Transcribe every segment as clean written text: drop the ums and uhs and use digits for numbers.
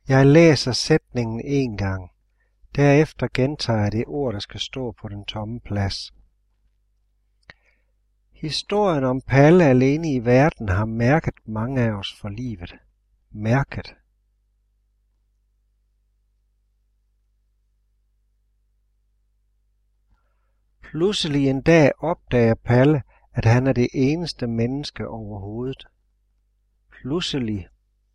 Jeg læser sætningen en gang. Derefter gentager jeg det ord, der skal stå på den tomme plads. Historien om Palle alene i verden har mærket mange af os for livet. Mærket. Pludselig en dag opdager Palle, at han er det eneste menneske overhovedet. Pludselig.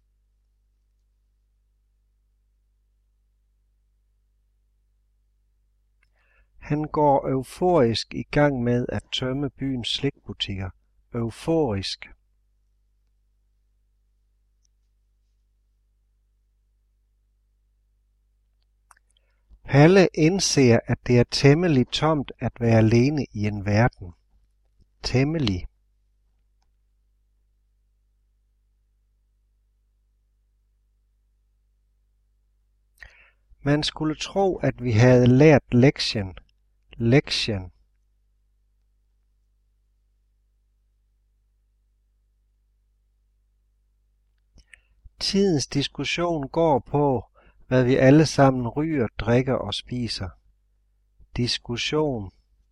Han går euforisk i gang med at tømme byens slikbutikker. Euforisk. Palle indser, at det er temmelig tomt at være alene i en verden. Temmelig. Man skulle tro, at vi havde lært lektien. Lektien. Tidens diskussion går på, hvad vi alle sammen ryger, drikker og spiser. Diskussion.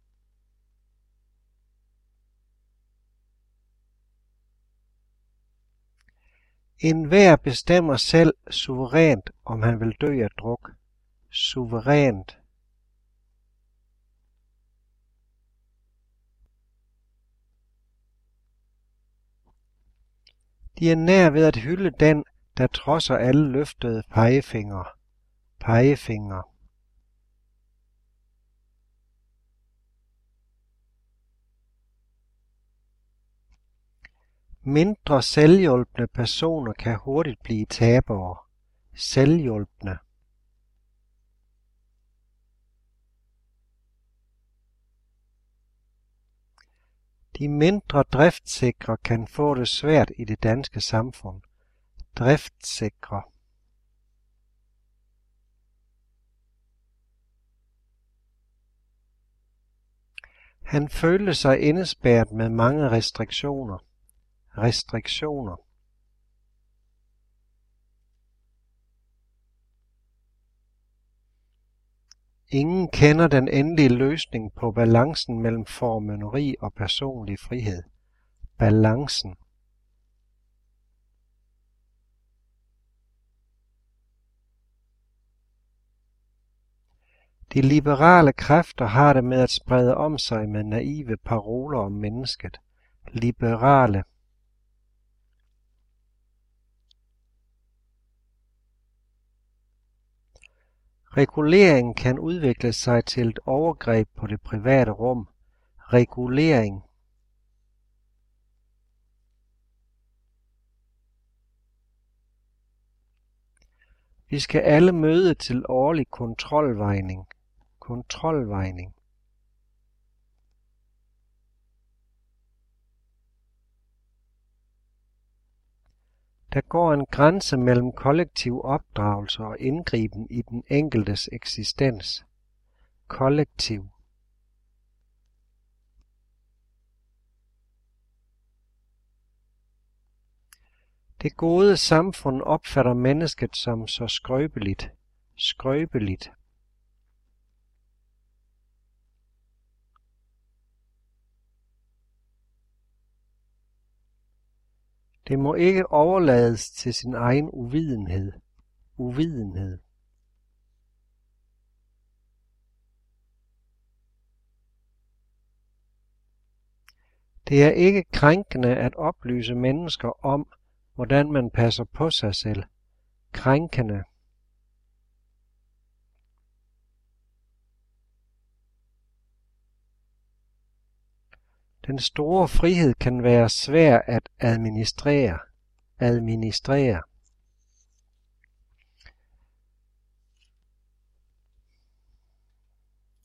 Enhver bestemmer selv suverænt, om han vil dø af druk. Suverænt. De er nær ved at hylde den, der trodser alle løftede pegefingre. Pegefingre. Mindre selvhjulpne personer kan hurtigt blive tabere. Selvhjulpne. De mindre driftsikre kan få det svært i det danske samfund. Driftsikre. Han følte sig indespærret med mange restriktioner. Restriktioner. Ingen kender den endelige løsning på balancen mellem formynderi og personlig frihed. Balancen. De liberale kræfter har det med at sprede om sig med naive paroler om mennesket. Liberale. Regulering kan udvikle sig til et overgreb på det private rum. Regulering. Vi skal alle møde til årlig kontrolvejning. Kontrolvejning. Der går en grænse mellem kollektiv opdragelse og indgriben i den enkeltes eksistens. Kollektiv. Det gode samfund opfatter mennesket som så skrøbeligt. Skrøbeligt. Det må ikke overlades til sin egen uvidenhed. Uvidenhed. Det er ikke krænkende at oplyse mennesker om, hvordan man passer på sig selv. Krænkende. Den store frihed kan være svær at administrere. Administrere.